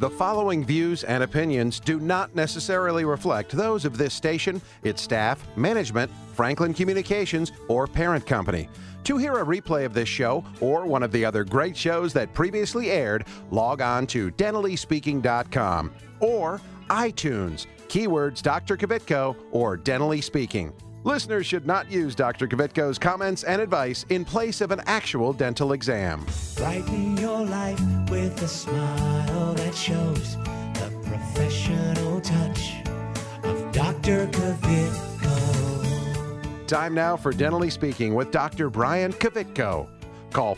The following views and opinions do not necessarily reflect those of this station, its staff, management, Franklin Communications, or parent company. To hear a replay of this show or one of the other great shows that previously aired, log on to dentalyspeaking.com or iTunes, keywords Dr. Kvitko or Dentally Speaking. Listeners should not use Dr. Kvitko's comments and advice in place of an actual dental exam. Brighten your life with a smile that shows the professional touch of Dr. Kvitko. Time now for Dentally Speaking with Dr. Brian Kvitko. Call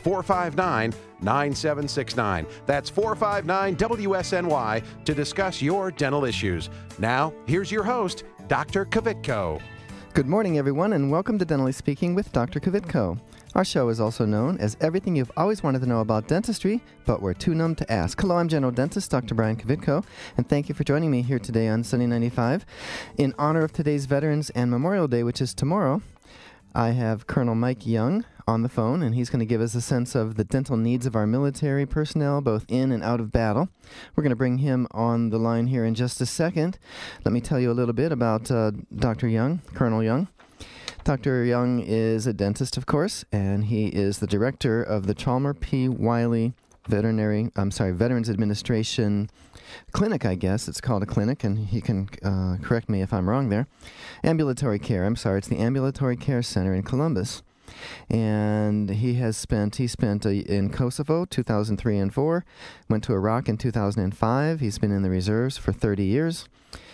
459-9769. That's 459-WSNY to discuss your dental issues. Now, here's your host, Dr. Kvitko. Good morning, everyone, and welcome to Dentally Speaking with Dr. Kvitko. Our show is also known as Everything You've Always Wanted to Know About Dentistry, but We're Too Numb to Ask. Hello, I'm General Dentist Dr. Brian Kvitko, and thank you for joining me here today on Sunny 95. In honor of today's Veterans and Memorial Day, which is tomorrow, I have Colonel Mike Young on the phone, and he's going to give us a sense of the dental needs of our military personnel, both in and out of battle. We're going to bring him on the line here in just a second. Let me tell you a little bit about Dr. Young, Colonel Young. Dr. Young is a dentist, of course, and he is the director of the Chalmer P. Wiley Veterans Administration Clinic, I guess. It's called a clinic, and he can correct me if I'm wrong there. Ambulatory care, it's the Ambulatory Care Center in Columbus. And he spent in Kosovo 2003 and 4, went to Iraq in 2005. He's been in the reserves for 30 years.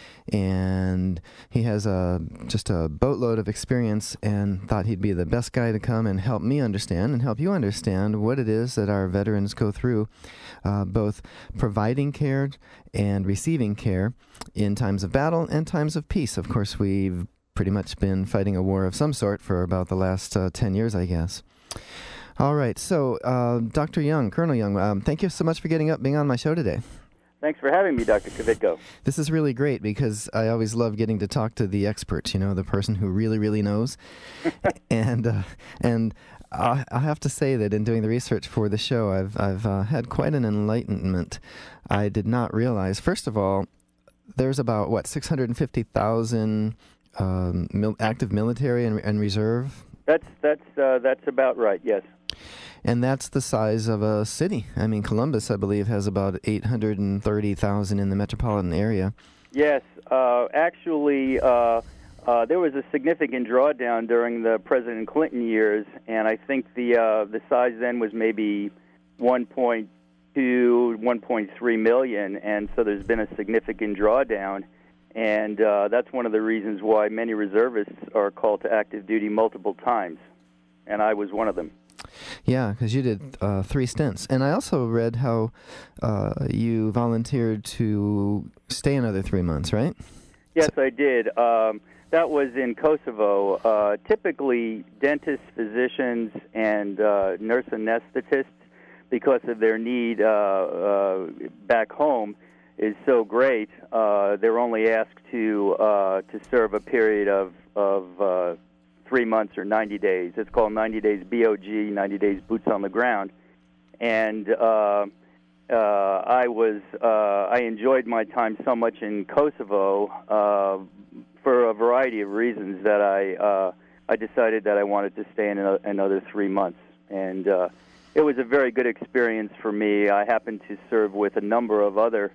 And he has just a boatload of experience, and thought he'd be the best guy to come and help me understand and help you understand what it is that our veterans go through, both providing care and receiving care in times of battle and times of peace. Of course, we've pretty much been fighting a war of some sort for about the last 10 years, I guess. All right, so Dr. Young, Colonel Young, thank you so much for being on my show today. Thanks for having me, Dr. Kvitko. This is really great because I always love getting to talk to the expert, the person who really, really knows. and I have to say that in doing the research for the show, I've had quite an enlightenment. I did not realize, first of all, there's about, 650,000 active military and reserve? That's about right, yes. And that's the size of a city. I mean, Columbus, I believe, has about 830,000 in the metropolitan area. Yes. Actually, there was a significant drawdown during the President Clinton years, and I think the size then was maybe 1.2, 1.3 million, and so there's been a significant drawdown. And that's one of the reasons why many reservists are called to active duty multiple times, and I was one of them. Yeah, because you did 3 stints. And I also read how you volunteered to stay another 3 months, right? Yes, I did. That was in Kosovo. Typically, dentists, physicians, and nurse anesthetists, because of their need back home, is so great, they're only asked to serve a period of 3 months or 90 days. It's called 90 days BOG, 90 days boots on the ground. And I enjoyed my time so much in Kosovo for a variety of reasons that I decided that I wanted to stay in another 3 months. And it was a very good experience for me. I happened to serve with a number of other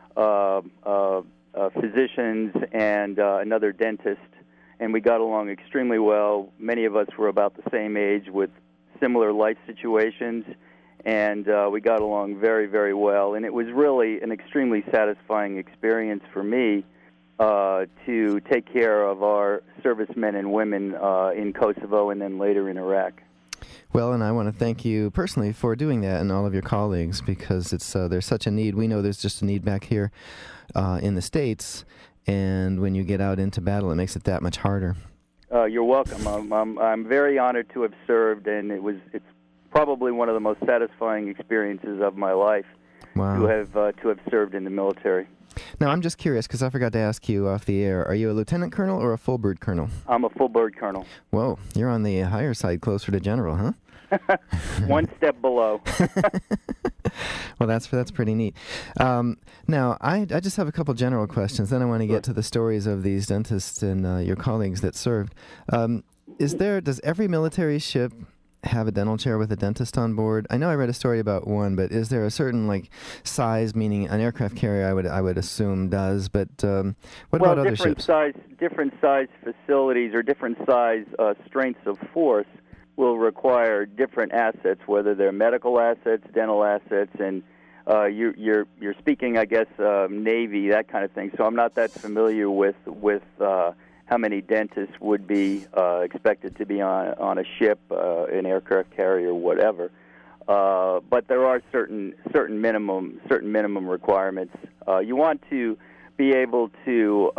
physicians and another dentist, and we got along extremely well. Many of us were about the same age with similar life situations, and we got along very, very well. And it was really an extremely satisfying experience for me to take care of our servicemen and women in Kosovo and then later in Iraq. Well, and I want to thank you personally for doing that and all of your colleagues, because there's such a need. We know there's just a need back here in the States, and when you get out into battle, it makes it that much harder. You're welcome. I'm very honored to have served, and it's probably one of the most satisfying experiences of my life. Wow. to have served in the military. Now, I'm just curious, because I forgot to ask you off the air, are you a lieutenant colonel or a full bird colonel? I'm a full bird colonel. Whoa, you're on the higher side, closer to general, huh? One step below. Well, that's pretty neat. Now, I just have a couple general questions. Then I want to get to the stories of these dentists and your colleagues that served. Does every military ship have a dental chair with a dentist on board? I know I read a story about one, but is there a certain size? Meaning, an aircraft carrier, I would assume does. But what about other ships? Different size facilities or different size strengths of force will require different assets, whether they're medical assets, dental assets, and you're speaking, I guess, Navy, that kind of thing. So I'm not that familiar with how many dentists would be expected to be on a ship, an aircraft carrier, whatever. But there are certain minimum requirements. You want to be able to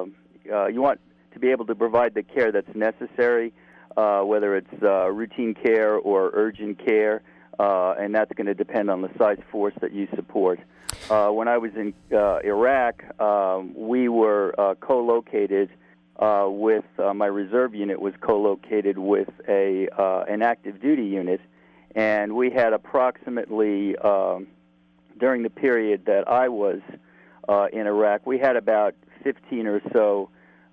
provide the care that's necessary, whether it's routine care or urgent care, and that's going to depend on the size force that you support. When I was in Iraq, we were co-located with my reserve unit was co-located with an active duty unit, and we had approximately during the period that I was in Iraq, we had about 15 or so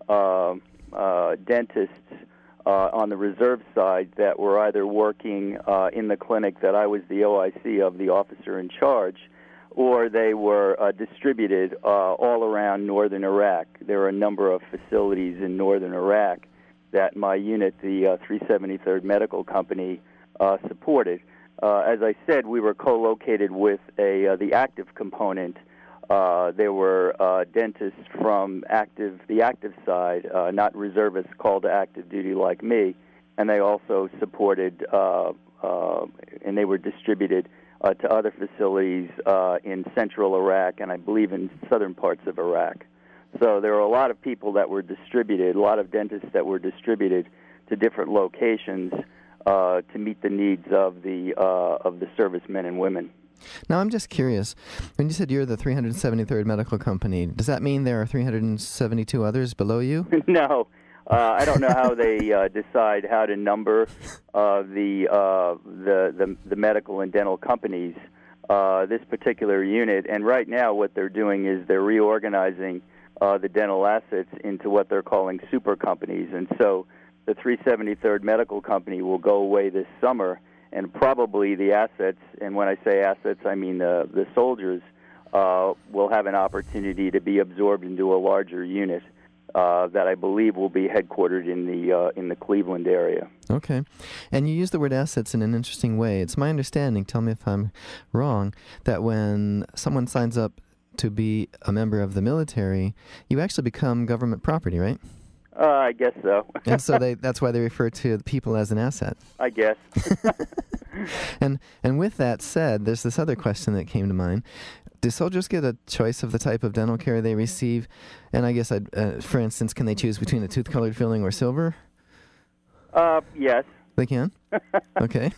dentists on the reserve side that were either working in the clinic that I was the OIC of, the officer in charge, or they were distributed all around northern Iraq. There are a number of facilities in northern Iraq that my unit, the 373rd Medical Company, supported. As I said, we were co-located with the active component. There were dentists from the active side, not reservists called to active duty like me, and they also supported, and they were distributed to other facilities in central Iraq and I believe in southern parts of Iraq. So there were a lot of people that were distributed, a lot of dentists that were distributed to different locations to meet the needs of the servicemen and women. Now, I'm just curious. When you said you're the 373rd Medical Company, does that mean there are 372 others below you? No. I don't know how they decide how to number the medical and dental companies, this particular unit. And right now what they're doing is they're reorganizing the dental assets into what they're calling super companies. And so the 373rd Medical Company will go away this summer, and probably the assets, and when I say assets, I mean the soldiers, will have an opportunity to be absorbed into a larger unit that I believe will be headquartered in the Cleveland area. Okay. And you use the word assets in an interesting way. It's my understanding, tell me if I'm wrong, that when someone signs up to be a member of the military, you actually become government property, right? I guess so. And so that's why they refer to the people as an asset. I guess. And with that said, there's this other question that came to mind. Do soldiers get a choice of the type of dental care they receive? And I guess, for instance, can they choose between a tooth-colored filling or silver? Yes. They can? Okay.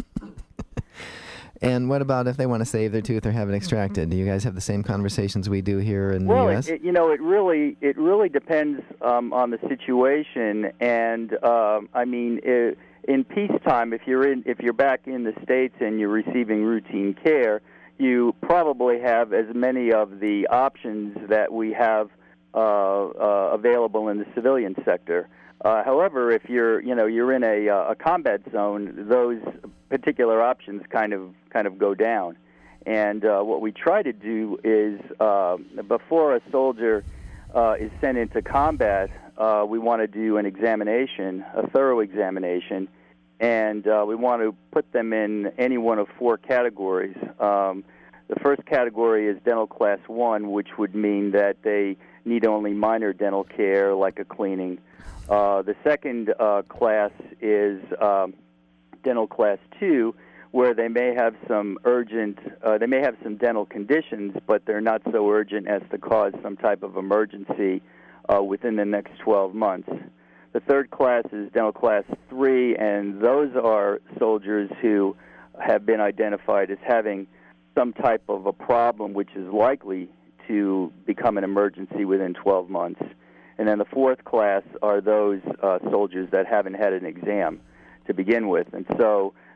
And what about if they want to save their tooth or have it extracted? Do you guys have the same conversations we do here in the U.S.? Well, it really depends on the situation. And I mean, in peacetime, if you're back in the States and you're receiving routine care, you probably have as many of the options that we have available in the civilian sector. However, if you're in a combat zone, those particular options kind of go down. And what we try to do is before a soldier is sent into combat, we want to do an examination, a thorough examination, and we want to put them in any one of four categories. The first category is dental class 1, which would mean that they need only minor dental care like a cleaning. The second class is dental class 2, where they may have some some dental conditions, but they're not so urgent as to cause some type of emergency within the next 12 months. The third class is dental class 3, and those are soldiers who have been identified as having some type of a problem which is likely to become an emergency within 12 months. And then the fourth class are those soldiers that haven't had an exam to begin with. And so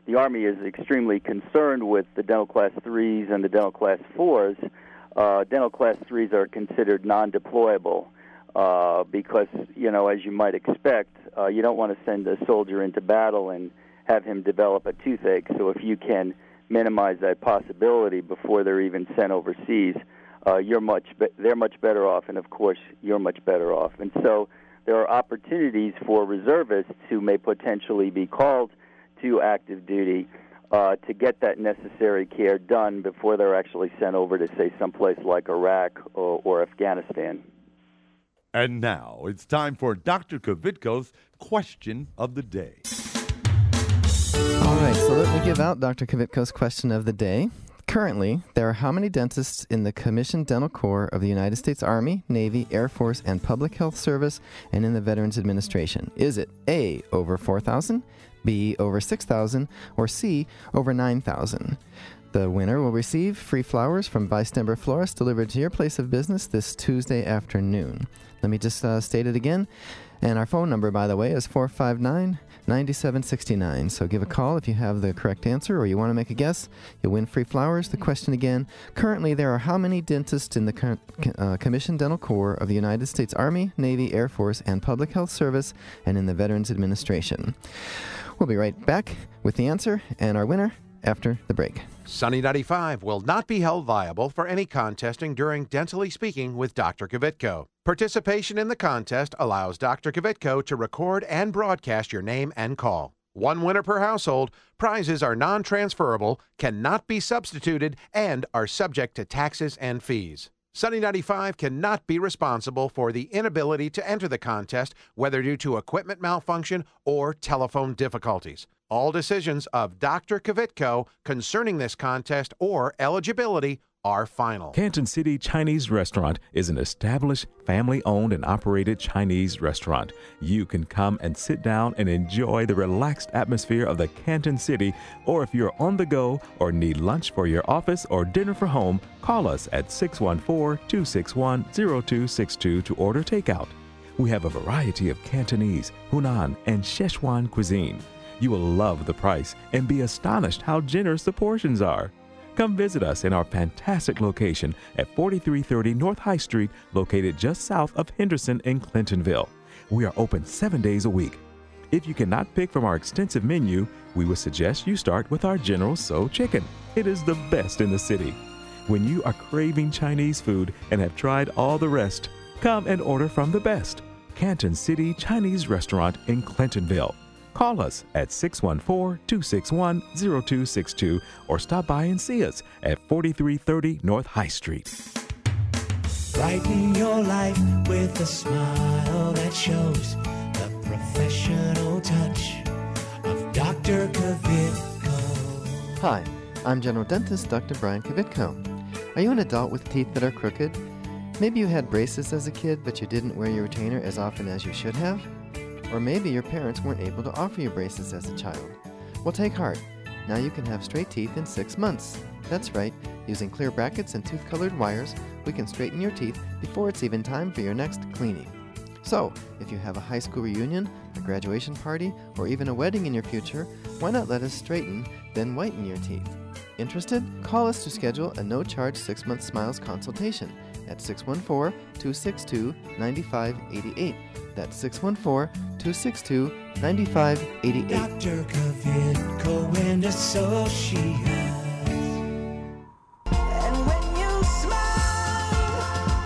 the Army is extremely concerned with the dental class 3s and the dental class 4s. Dental class 3s are considered non-deployable because, as you might expect, you don't want to send a soldier into battle and have him develop a toothache. So if you can minimize that possibility before they're even sent overseas, they're much better off, and of course you're much better off. And so there are opportunities for reservists who may potentially be called to active duty to get that necessary care done before they're actually sent over to, say, someplace like Iraq or Afghanistan. And now it's time for Dr. Kvitko's Question of the Day. All right, so let me give out Dr. Kvitko's Question of the Day. Currently, there are how many dentists in the Commissioned Dental Corps of the United States Army, Navy, Air Force, and Public Health Service, and in the Veterans Administration? Is it A, over 4,000, B, over 6,000, or C, over 9,000? The winner will receive free flowers from Weistember Florist delivered to your place of business this Tuesday afternoon. Let me just state it again. And our phone number, by the way, is 459-9769. So give a call if you have the correct answer or you want to make a guess. You'll win free flowers. The question again, currently there are how many dentists in the Commissioned Dental Corps of the United States Army, Navy, Air Force, and Public Health Service, and in the Veterans Administration? We'll be right back with the answer and our winner after the break. Sunny 95 will not be held liable for any contesting during Dentally Speaking with Dr. Kvitko. Participation in the contest allows Dr. Kvitko to record and broadcast your name and call. One winner per household. Prizes are non-transferable, cannot be substituted, and are subject to taxes and fees. Sunny 95 cannot be responsible for the inability to enter the contest, whether due to equipment malfunction or telephone difficulties. All decisions of Dr. Kvitko concerning this contest or eligibility are final. Canton City Chinese Restaurant is an established, family-owned and operated Chinese restaurant. You can come and sit down and enjoy the relaxed atmosphere of the Canton City, or if you're on the go or need lunch for your office or dinner for home, call us at 614-261-0262 to order takeout. We have a variety of Cantonese, Hunan, and Szechuan cuisine. You will love the price and be astonished how generous the portions are. Come visit us in our fantastic location at 4330 North High Street, located just south of Henderson in Clintonville. We are open 7 days a week. If you cannot pick from our extensive menu, we would suggest you start with our General Tso chicken. It is the best in the city. When you are craving Chinese food and have tried all the rest, come and order from the best Canton City Chinese Restaurant in Clintonville. Call us at 614-261-0262 or stop by and see us at 4330 North High Street. Brighten your life with a smile that shows the professional touch of Dr. Kvitko. Hi, I'm General Dentist Dr. Brian Kvitko. Are you an adult with teeth that are crooked? Maybe you had braces as a kid, but you didn't wear your retainer as often as you should have? Or maybe your parents weren't able to offer you braces as a child. Well, take heart. Now you can have straight teeth in 6 months. That's right. Using clear brackets and tooth-colored wires, we can straighten your teeth before it's even time for your next cleaning. So, if you have a high school reunion, a graduation party, or even a wedding in your future, why not let us straighten, then whiten your teeth? Interested? Call us to schedule a no-charge 6-month Smiles consultation at 614-262-9588. That's 614-262-9588. Dr. Kvitko and Associates. And when you smile,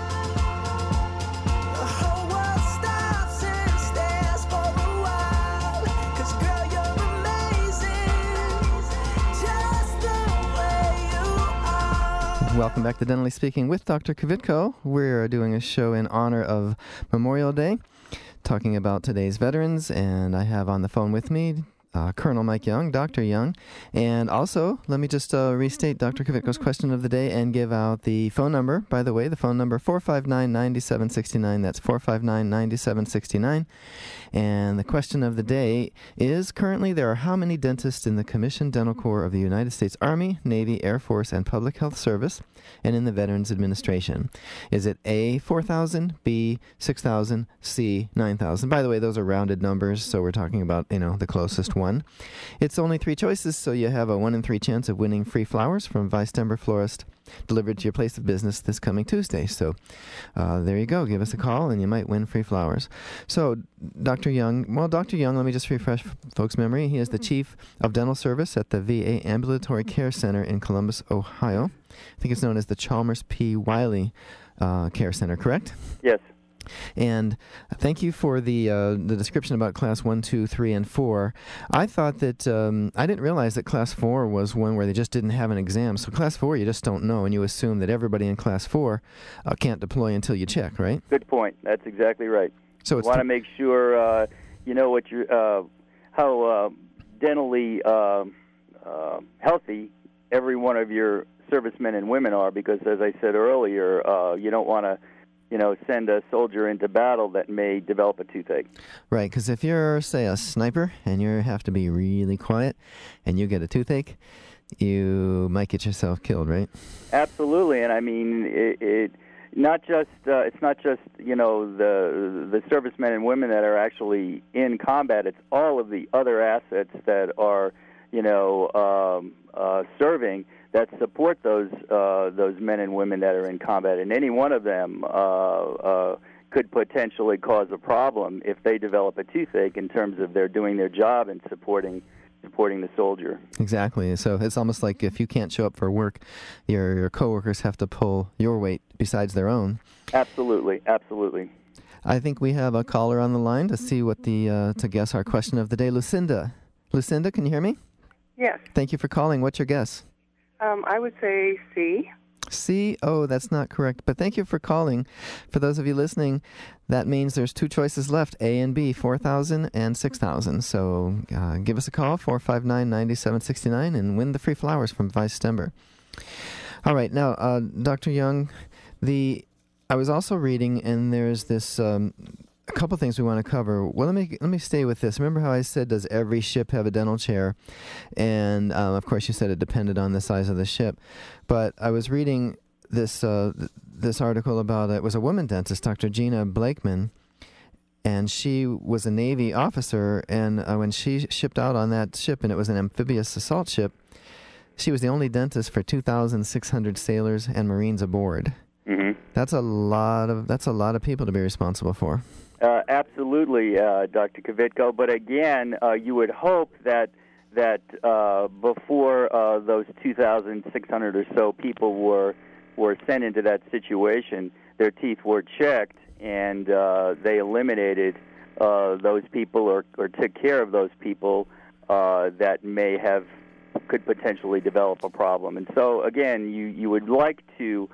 the whole world stops and stares for a while. 'Cause girl, you're amazing, just the way you are. Welcome back to Dentally Speaking with Dr. Kvitko. We're doing a show in honor of Memorial Day, talking about today's veterans, and I have on the phone with me Colonel Mike Young, Dr. Young, and also let me just restate Dr. Kvitko's question of the day and give out the phone number. By the way, the phone number 459-9769. That's 459-9769. And the question of the day is, currently there are how many dentists in the Commissioned Dental Corps of the United States Army, Navy, Air Force, and Public Health Service, and in the Veterans Administration? Is it A, 4,000, B, 6,000, C, 9,000? By the way, those are rounded numbers, so we're talking about, the closest 1. It's only 3 choices, so you have a 1 in 3 chance of winning free flowers from Weistember Florist delivered to your place of business this coming Tuesday. So there you go. Give us a call and you might win free flowers. So Dr. Young, let me just refresh folks' memory. He is the Chief of Dental Service at the VA Ambulatory Care Center in Columbus, Ohio. I think it's known as the Chalmers P. Wiley Care Center, correct? Yes. And thank you for the description about class 1, 2, 3, and 4. I thought that I didn't realize that class 4 was one where they just didn't have an exam. So class 4, you just don't know, and you assume that everybody in class 4 can't deploy until you check, right? Good point. That's exactly right. So You it's want to make sure you know what how dentally healthy every one of your servicemen and women are, because as I said earlier, you don't want to send a soldier into battle that may develop a toothache. right, because if you're, say, a sniper and you have to be really quiet and you get a toothache, you might get yourself killed, right? Absolutely, and I mean it's not just the servicemen and women that are actually in combat. It's all of the other assets that are serving that support those men and women that are in combat, and any one of them could potentially cause a problem if they develop a toothache in terms of they're doing their job and supporting the soldier. Exactly. So it's almost like if you can't show up for work, your coworkers have to pull your weight besides their own. Absolutely, absolutely. I think we have a caller on the line to see what to guess our question of the day. Lucinda, can you hear me? Yes. Thank you for calling. What's your guess? I would say C. C? Oh, that's not correct. But thank you for calling. For those of you listening, that means there's 2 choices left, A and B, 4,000 and 6,000. So give us a call, 459-9769, and win the free flowers from Weistember. All right. Now, Dr. Young, I was also reading, and there's this a couple things we want to cover. Well, let me stay with this. Remember how I said, does every ship have a dental chair? And of course, you said it depended on the size of the ship. But I was reading this article about it was a woman dentist, Dr. Gina Blakeman, and she was a Navy officer. And when she shipped out on that ship, and it was an amphibious assault ship, she was the only dentist for 2,600 sailors and Marines aboard. Mm-hmm. That's a lot of people to be responsible for. Absolutely, Dr. Kvitko. But again, you would hope that before those 2,600 or so people were sent into that situation, their teeth were checked, and they eliminated those people or took care of those people that could potentially develop a problem. And so, again, you would like to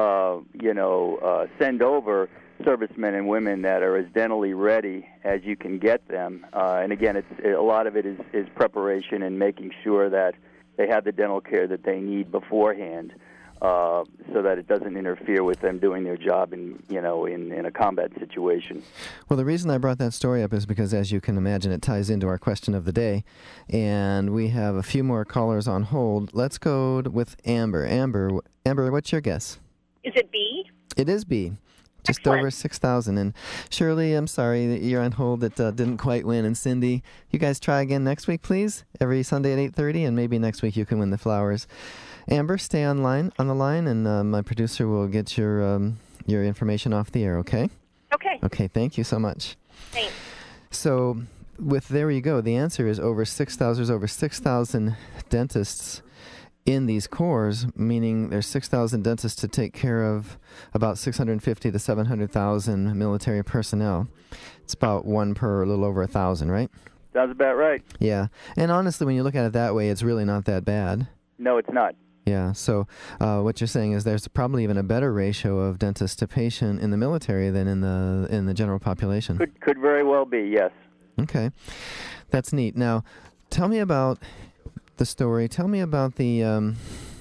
send over servicemen and women that are as dentally ready as you can get them. And again, a lot of it is preparation and making sure that they have the dental care that they need beforehand, so that it doesn't interfere with them doing their job in a combat situation. Well, the reason I brought that story up is because, as you can imagine, it ties into our question of the day, and we have a few more callers on hold. Let's go with Amber. Amber, what's your guess? Is it B? It is B. Just Excellent. over 6,000. And Shirley, I'm sorry that you're on hold that didn't quite win. And Cindy, you guys try again next week, please. Every Sunday at 8:30, and maybe next week you can win the flowers. Amber, stay on the line, and my producer will get your information off the air. Okay? Okay. Okay. Thank you so much. Thanks. So, there you go. The answer is over 6,000. There's over 6,000 dentists in these corps, meaning there's 6,000 dentists to take care of about 650 to 700,000 military personnel. It's about one per a little over 1,000, right? Sounds about right. Yeah. And honestly, when you look at it that way, it's really not that bad. No, it's not. Yeah. So what you're saying is there's probably even a better ratio of dentist to patient in the military than in the general population. Could very well be, yes. Okay. That's neat. Now, tell me about the story. Tell me about the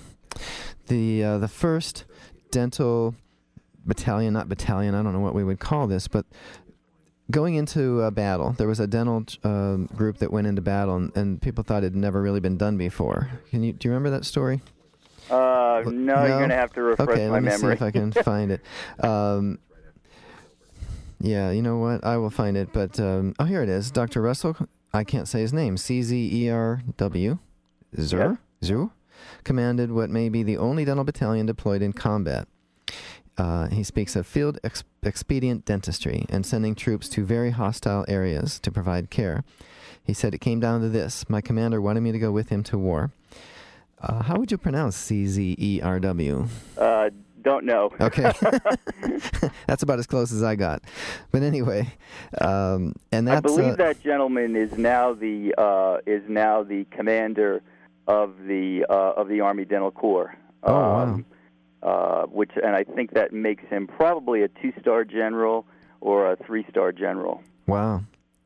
first dental battalion, not battalion, I don't know what we would call this, but going into a battle, there was a dental group that went into battle, and people thought it had never really been done before. Do you remember that story? No, you're going to have to refresh okay, my let me memory. see if I can find it. Yeah, you know what? I will find it. But, here it is. Dr. Russell I can't say his name, CZERW, Zur, commanded what may be the only dental battalion deployed in combat. He speaks of field expedient dentistry and sending troops to very hostile areas to provide care. He said it came down to this. My commander wanted me to go with him to war. How would you pronounce CZERW? Don't know. Okay. That's about as close as I got. But anyway, and that's... I believe that gentleman is now the commander of the Army Dental Corps. Oh, wow. And I think that makes him probably a 2-star general or a 3-star general. Wow.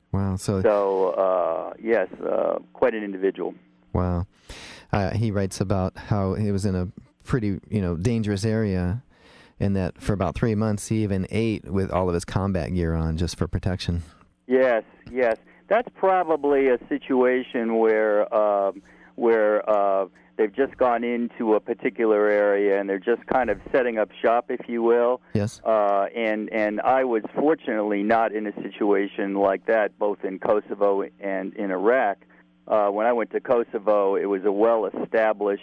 So yes, quite an individual. Wow. He writes about how he was in a pretty, dangerous area, and that for about 3 months he even ate with all of his combat gear on just for protection. Yes. That's probably a situation where they've just gone into a particular area and they're just kind of setting up shop, if you will. Yes. And I was fortunately not in a situation like that, both in Kosovo and in Iraq. When I went to Kosovo, it was a well-established.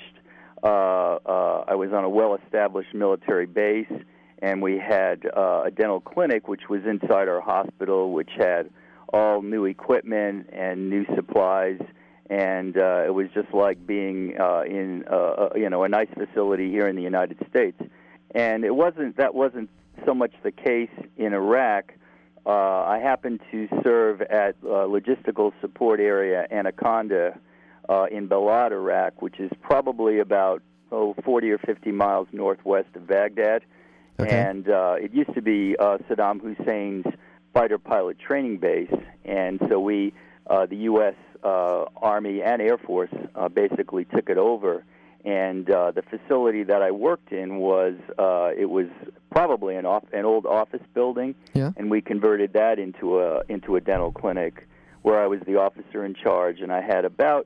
I was on a well-established military base, and we had a dental clinic, which was inside our hospital, which had all new equipment and new supplies. And it was just like being in a nice facility here in the United States. And that wasn't so much the case in Iraq. I happened to serve at logistical support area Anaconda in Balad, Iraq, which is probably about 40 or 50 miles northwest of Baghdad. Okay. And it used to be Saddam Hussein's fighter pilot training base. And so we, the U.S. Army and Air Force, basically took it over. And the facility that I worked in was probably an old office building, and we converted that into a dental clinic where I was the officer in charge, and I had about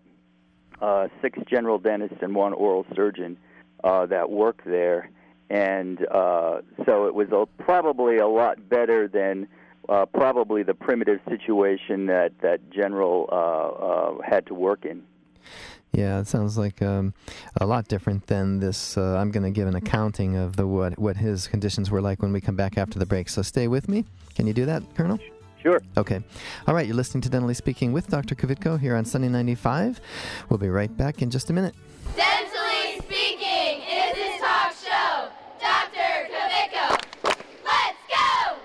6 general dentists and 1 oral surgeon that worked there, and so it was probably a lot better than probably the primitive situation that General had to work in. Yeah, it sounds like a lot different than this. I'm going to give an accounting of what his conditions were like when we come back after the break. So stay with me. Can you do that, Colonel? Sure. Okay. All right, you're listening to Dentally Speaking with Dr. Kvitko here on Sunny 95. We'll be right back in just a minute. Dentally Speaking is his talk show. Dr. Kvitko. Let's go!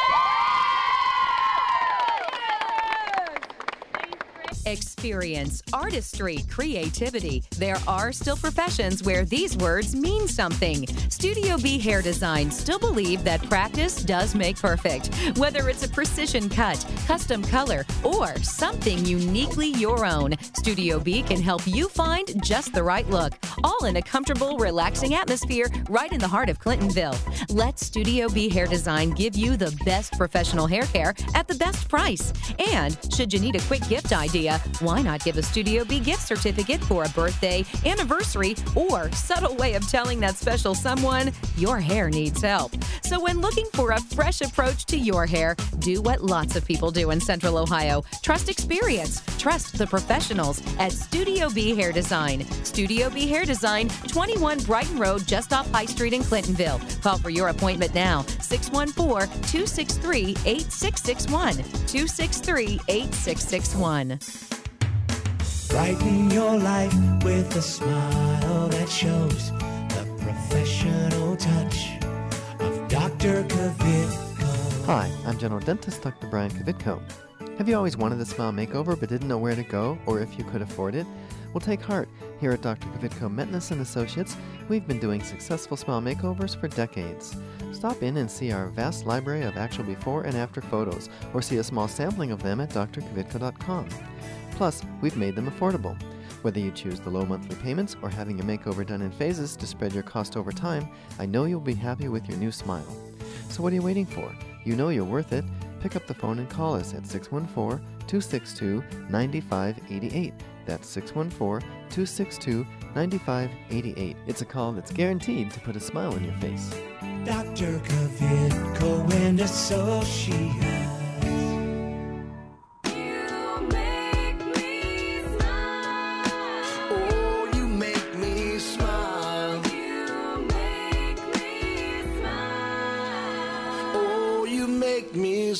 Experience, artistry, creativity. There are still professions where these words mean something. Studio B Hair Design still believe that practice does make perfect. Whether it's a precision cut, custom color, or something uniquely your own, Studio B can help you find just the right look. All in a comfortable, relaxing atmosphere right in the heart of Clintonville. Let Studio B Hair Design give you the best professional hair care at the best price. And should you need a quick gift idea, why not give a Studio B gift certificate for a birthday, anniversary, or subtle way of telling that special someone your hair needs help. So when looking for a fresh approach to your hair, do what lots of people do in Central Ohio. Trust experience. Trust the professionals at Studio B Hair Design. Studio B Hair Design, 21 Brighton Road, just off High Street in Clintonville. Call for your appointment now, 614-263-8661. 263-8661. Brighten your life with a smile that shows the professional touch of Dr. Kvitko. Hi, I'm General Dentist Dr. Brian Kvitko. Have you always wanted a smile makeover but didn't know where to go or if you could afford it? Well, take heart. Here at Dr. Kvitko Metness & Associates, we've been doing successful smile makeovers for decades. Stop in and see our vast library of actual before and after photos, or see a small sampling of them at drkvitko.com. Plus, we've made them affordable. Whether you choose the low monthly payments or having your makeover done in phases to spread your cost over time, I know you'll be happy with your new smile. So what are you waiting for? You know you're worth it. Pick up the phone and call us at 614-262-9588. That's 614-262-9588. It's a call that's guaranteed to put a smile on your face. Dr. Kvitko and Associates. You made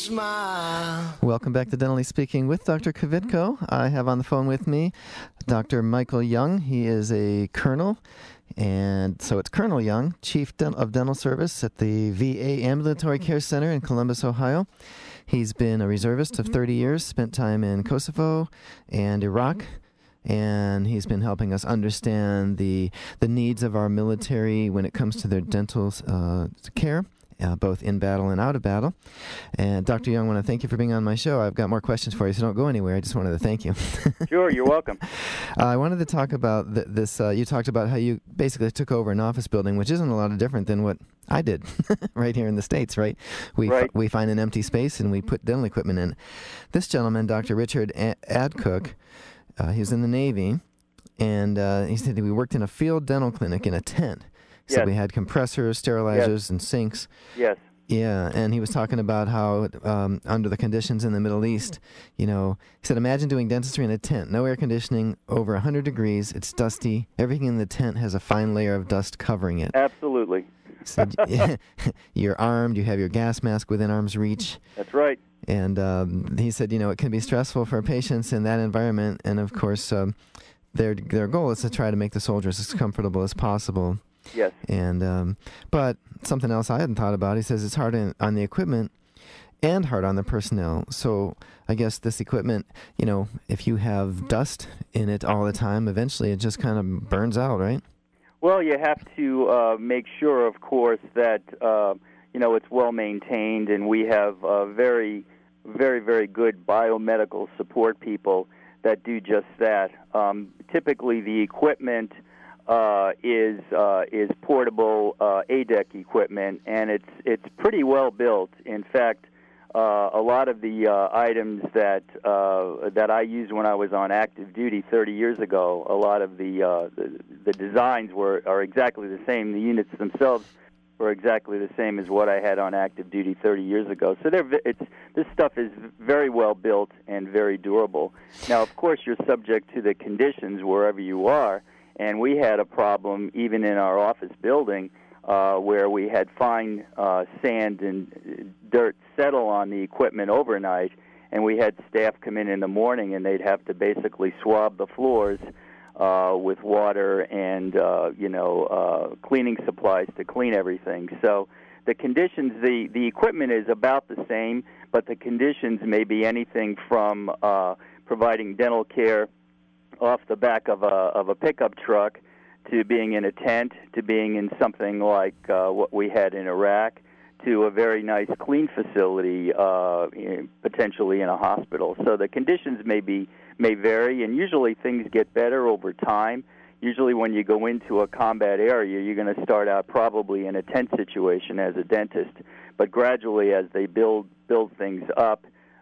smile. Welcome back to Dentally Speaking with Dr. Kvitko. I have on the phone with me Dr. Michael Young. He is a colonel, and so it's Colonel Young, Chief of Dental Service at the VA Ambulatory Care Center in Columbus, Ohio. He's been a reservist of 30 years, spent time in Kosovo and Iraq, and he's been helping us understand the needs of our military when it comes to their dental care. Both in battle and out of battle. And Dr. Young, I want to thank you for being on my show. I've got more questions for you, so don't go anywhere. I just wanted to thank you. Sure, you're welcome. I wanted to talk about this. You talked about how you basically took over an office building, which isn't a lot of different than what I did right here in the States, right? We find an empty space and we put dental equipment in. This gentleman, Dr. Richard Adcook, he was in the Navy, and he said we worked in a field dental clinic in a tent. So we had compressors, sterilizers, and sinks. Yes. Yeah, and he was talking about how under the conditions in the Middle East, he said, imagine doing dentistry in a tent, no air conditioning, over 100 degrees, it's dusty, everything in the tent has a fine layer of dust covering it. Absolutely. So, you're armed, you have your gas mask within arm's reach. That's right. And he said, it can be stressful for patients in that environment, and of course, their goal is to try to make the soldiers as comfortable as possible. Yes. And but something else I hadn't thought about, he says it's hard on the equipment and hard on the personnel. So I guess this equipment, if you have dust in it all the time, eventually it just kind of burns out, right? Well, you have to make sure, of course, that it's well maintained, and we have very, very, very good biomedical support people that do just that. Typically, the equipment is portable ADEC equipment, and it's pretty well built. In fact, a lot of the items that I used when I was on active duty 30 years ago, a lot of the designs are exactly the same. The units themselves were exactly the same as what I had on active duty 30 years ago. So this stuff is very well built and very durable. Now, of course, you're subject to the conditions wherever you are. And we had a problem even in our office building where we had fine sand and dirt settle on the equipment overnight, and we had staff come in the morning, and they'd have to basically swab the floors with water and cleaning supplies to clean everything. So the conditions, the equipment is about the same, but the conditions may be anything from providing dental care off the back of a pickup truck, to being in a tent, to being in something like what we had in Iraq, to a very nice clean facility, potentially in a hospital. So the conditions may vary, and usually things get better over time. Usually when you go into a combat area, you're going to start out probably in a tent situation as a dentist, but gradually as they build things up,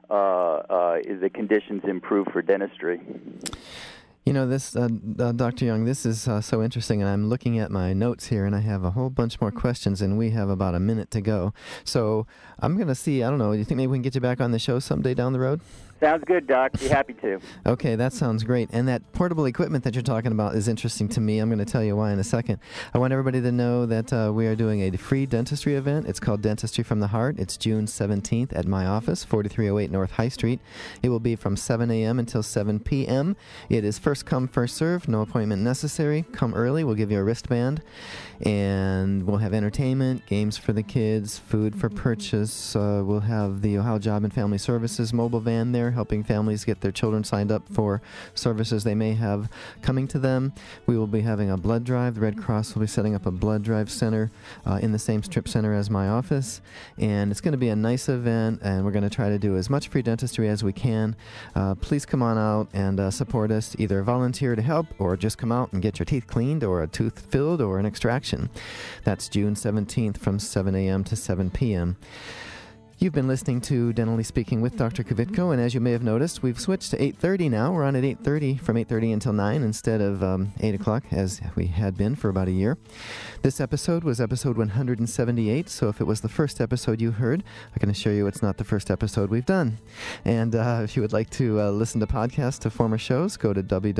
the conditions improve for dentistry. This, Dr. Young, this is so interesting, and I'm looking at my notes here, and I have a whole bunch more questions, and we have about a minute to go. So I'm going to see, I don't know, do you think maybe we can get you back on the show someday down the road? Sounds good, Doc. Be happy to. Okay, that sounds great. And that portable equipment that you're talking about is interesting to me. I'm going to tell you why in a second. I want everybody to know that we are doing a free dentistry event. It's called Dentistry from the Heart. It's June 17th at my office, 4308 North High Street. It will be from 7 a.m. until 7 p.m. It is first come, first serve. No appointment necessary. Come early. We'll give you a wristband. And we'll have entertainment, games for the kids, food for purchase. We'll have the Ohio Job and Family Services mobile van there, helping families get their children signed up for services they may have coming to them. We will be having a blood drive. The Red Cross will be setting up a blood drive center in the same strip center as my office. And it's going to be a nice event, and we're going to try to do as much free dentistry as we can. Please come on out and support us. Either volunteer to help or just come out and get your teeth cleaned or a tooth filled or an extraction. That's June 17th from 7 a.m. to 7 p.m. You've been listening to Dentally Speaking with Dr. Kvitko, and as you may have noticed, we've switched to 8:30 now. We're on at 8:30, from 8:30 until 9 instead of 8 o'clock, as we had been for about a year. This episode was episode 178, so if it was the first episode you heard, I can assure you it's not the first episode we've done. And if you would like to listen to podcasts of former shows, go to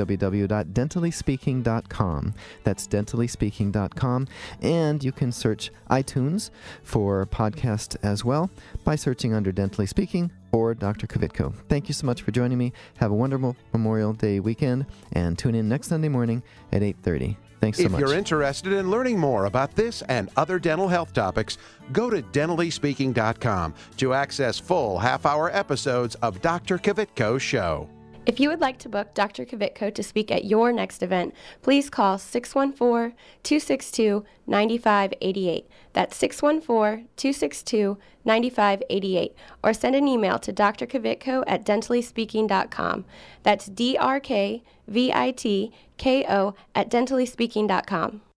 www.dentallyspeaking.com. That's dentallyspeaking.com, and you can search iTunes for podcast as well by by searching under Dentally Speaking or Dr. Kvitko. Thank you so much for joining me. Have a wonderful Memorial Day weekend, and tune in next Sunday morning at 8:30. Thanks so If much. you're interested in learning more about this and other dental health topics, go to dentallyspeaking.com to access full half-hour episodes of Dr. Kvitko's show. If you would like to book Dr. Kvitko to speak at your next event, please call 614-262-9588. That's 614-262-9588. Or send an email to drkvitko at dentallyspeaking.com. That's drkvitko at dentallyspeaking.com.